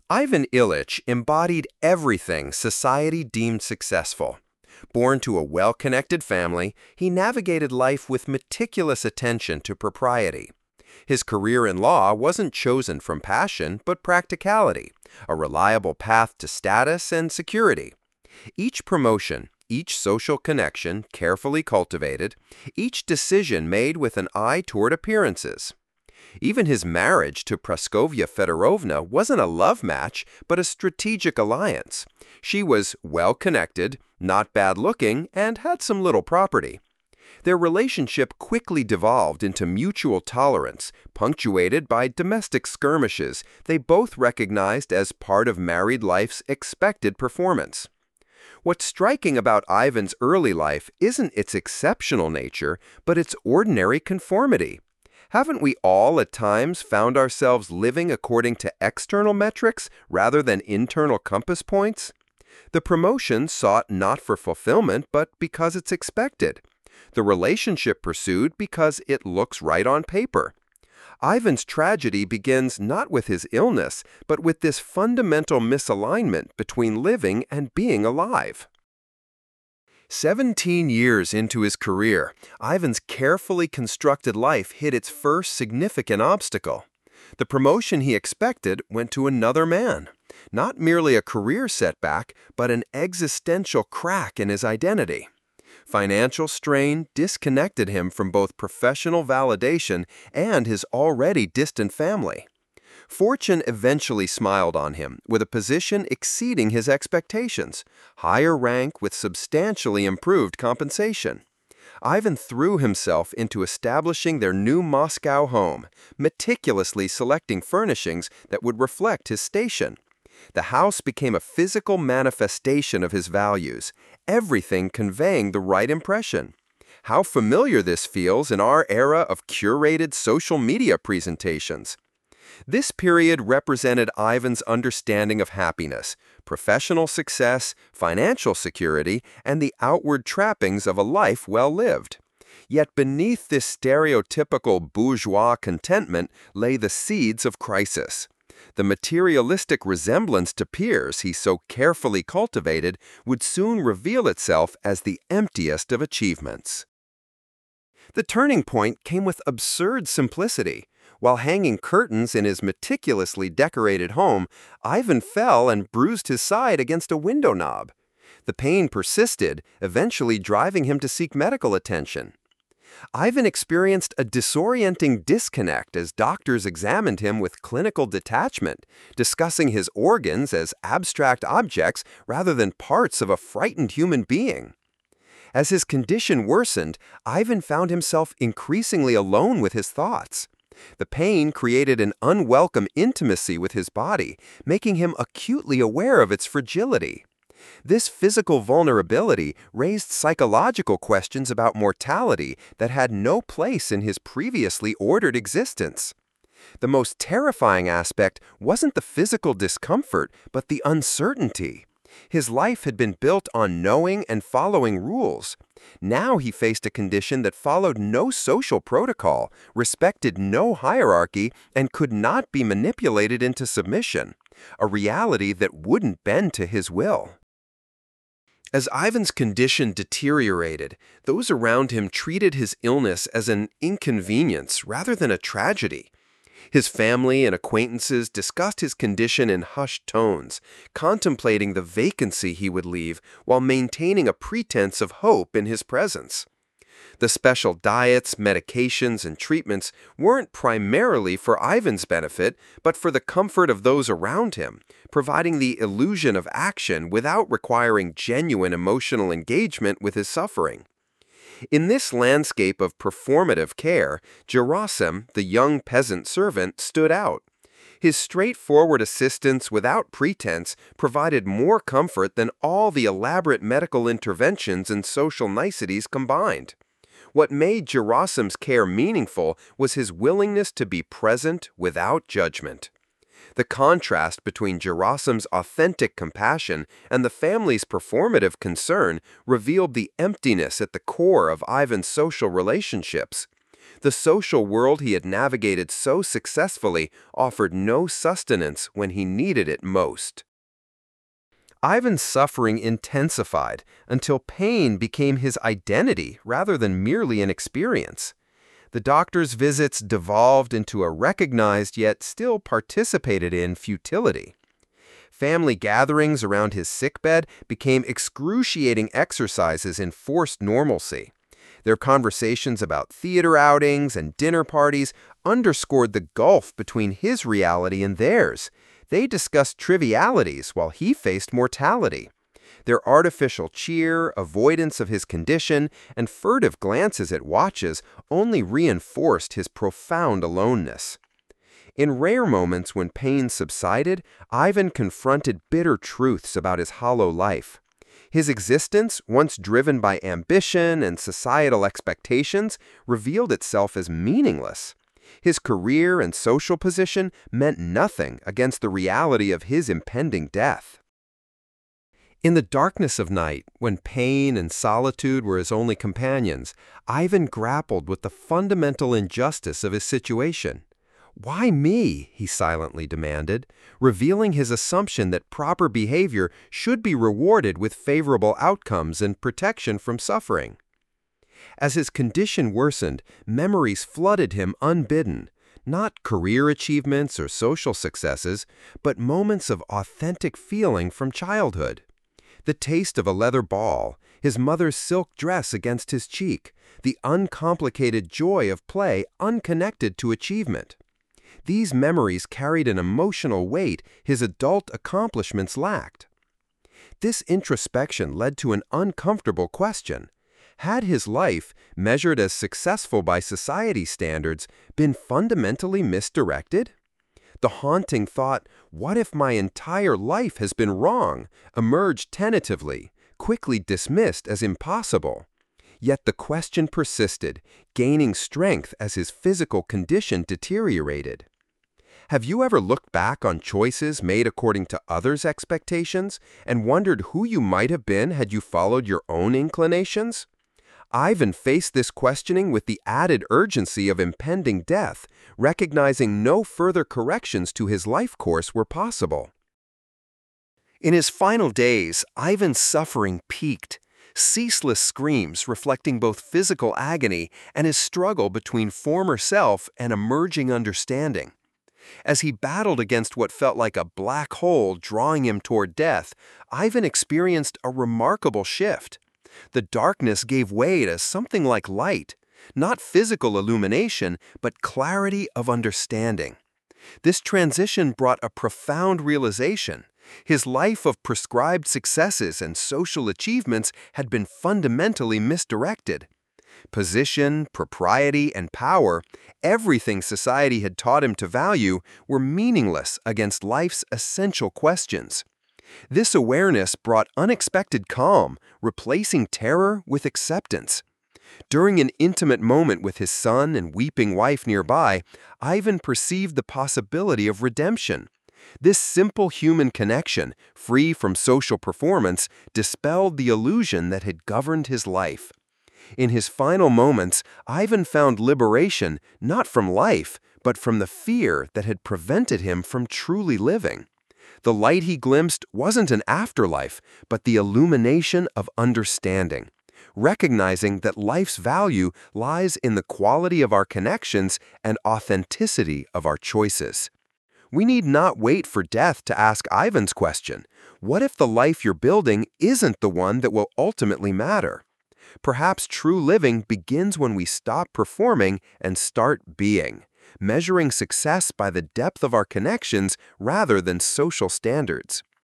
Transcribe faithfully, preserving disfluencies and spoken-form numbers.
Ivan Ilyich embodied everything society deemed successful. Born to a well-connected family, he navigated life with meticulous attention to propriety. His career in law wasn't chosen from passion, but practicality, a reliable path to status and security. Each promotion, each social connection carefully cultivated, each decision made with an eye toward appearances. Even his marriage to Praskovya Fedorovna wasn't a love match, but a strategic alliance. She was well-connected, not bad-looking, and had some little property. Their relationship quickly devolved into mutual tolerance, punctuated by domestic skirmishes they both recognized as part of married life's expected performance. What's striking about Ivan's early life isn't its exceptional nature, but its ordinary conformity. Haven't we all at times found ourselves living according to external metrics rather than internal compass points? The promotion sought not for fulfillment, but because it's expected. The relationship pursued because it looks right on paper. Ivan's tragedy begins not with his illness, but with this fundamental misalignment between living and being alive. Seventeen years into his career, Ivan's carefully constructed life hit its first significant obstacle. The promotion he expected went to another man. Not merely a career setback, but an existential crack in his identity. Financial strain disconnected him from both professional validation and his already distant family. Fortune eventually smiled on him with a position exceeding his expectations, higher rank with substantially improved compensation. Ivan threw himself into establishing their new Moscow home, meticulously selecting furnishings that would reflect his station. The house became a physical manifestation of his values, everything conveying the right impression. How familiar this feels in our era of curated social media presentations. This period represented Ivan's understanding of happiness, professional success, financial security, and the outward trappings of a life well lived. Yet beneath this stereotypical bourgeois contentment lay the seeds of crisis. The materialistic resemblance to peers he so carefully cultivated would soon reveal itself as the emptiest of achievements. The turning point came with absurd simplicity. While hanging curtains in his meticulously decorated home, Ivan fell and bruised his side against a window knob. The pain persisted, eventually driving him to seek medical attention. Ivan experienced a disorienting disconnect as doctors examined him with clinical detachment, discussing his organs as abstract objects rather than parts of a frightened human being. As his condition worsened, Ivan found himself increasingly alone with his thoughts. The pain created an unwelcome intimacy with his body, making him acutely aware of its fragility. This physical vulnerability raised psychological questions about mortality that had no place in his previously ordered existence. The most terrifying aspect wasn't the physical discomfort, but the uncertainty. His life had been built on knowing and following rules. Now he faced a condition that followed no social protocol, respected no hierarchy, and could not be manipulated into submission, a reality that wouldn't bend to his will. As Ivan's condition deteriorated, those around him treated his illness as an inconvenience rather than a tragedy. His family and acquaintances discussed his condition in hushed tones, contemplating the vacancy he would leave while maintaining a pretense of hope in his presence. The special diets, medications, and treatments weren't primarily for Ivan's benefit, but for the comfort of those around him, providing the illusion of action without requiring genuine emotional engagement with his suffering. In this landscape of performative care, Gerasim, the young peasant servant, stood out. His straightforward assistance without pretense provided more comfort than all the elaborate medical interventions and social niceties combined. What made Gerasim's care meaningful was his willingness to be present without judgment. The contrast between Gerasim's authentic compassion and the family's performative concern revealed the emptiness at the core of Ivan's social relationships. The social world he had navigated so successfully offered no sustenance when he needed it most. Ivan's suffering intensified until pain became his identity rather than merely an experience. The doctor's visits devolved into a recognized yet still participated in futility. Family gatherings around his sickbed became excruciating exercises in forced normalcy. Their conversations about theater outings and dinner parties underscored the gulf between his reality and theirs. They discussed trivialities while he faced mortality. Their artificial cheer, avoidance of his condition, and furtive glances at watches only reinforced his profound aloneness. In rare moments when pain subsided, Ivan confronted bitter truths about his hollow life. His existence, once driven by ambition and societal expectations, revealed itself as meaningless. His career and social position meant nothing against the reality of his impending death. In the darkness of night, when pain and solitude were his only companions, Ivan grappled with the fundamental injustice of his situation. "Why me?" he silently demanded, revealing his assumption that proper behavior should be rewarded with favorable outcomes and protection from suffering. As his condition worsened, memories flooded him unbidden, not career achievements or social successes, but moments of authentic feeling from childhood. The taste of a leather ball, his mother's silk dress against his cheek, the uncomplicated joy of play unconnected to achievement. These memories carried an emotional weight his adult accomplishments lacked. This introspection led to an uncomfortable question. Had his life, measured as successful by society standards, been fundamentally misdirected? The haunting thought, "What if my entire life has been wrong?" emerged tentatively, quickly dismissed as impossible. Yet the question persisted, gaining strength as his physical condition deteriorated. Have you ever looked back on choices made according to others' expectations and wondered who you might have been had you followed your own inclinations? Ivan faced this questioning with the added urgency of impending death, recognizing no further corrections to his life course were possible. In his final days, Ivan's suffering peaked, ceaseless screams reflecting both physical agony and his struggle between former self and emerging understanding. As he battled against what felt like a black hole drawing him toward death, Ivan experienced a remarkable shift. The darkness gave way to something like light, not physical illumination, but clarity of understanding. This transition brought a profound realization. His life of prescribed successes and social achievements had been fundamentally misdirected. Position, propriety, and power, everything society had taught him to value, were meaningless against life's essential questions. This awareness brought unexpected calm, replacing terror with acceptance. During an intimate moment with his son and weeping wife nearby, Ivan perceived the possibility of redemption. This simple human connection, free from social performance, dispelled the illusion that had governed his life. In his final moments, Ivan found liberation not from life, but from the fear that had prevented him from truly living. The light he glimpsed wasn't an afterlife, but the illumination of understanding, recognizing that life's value lies in the quality of our connections and authenticity of our choices. We need not wait for death to ask Ivan's question. What if the life you're building isn't the one that will ultimately matter? Perhaps true living begins when we stop performing and start being, measuring success by the depth of our connections rather than social standards.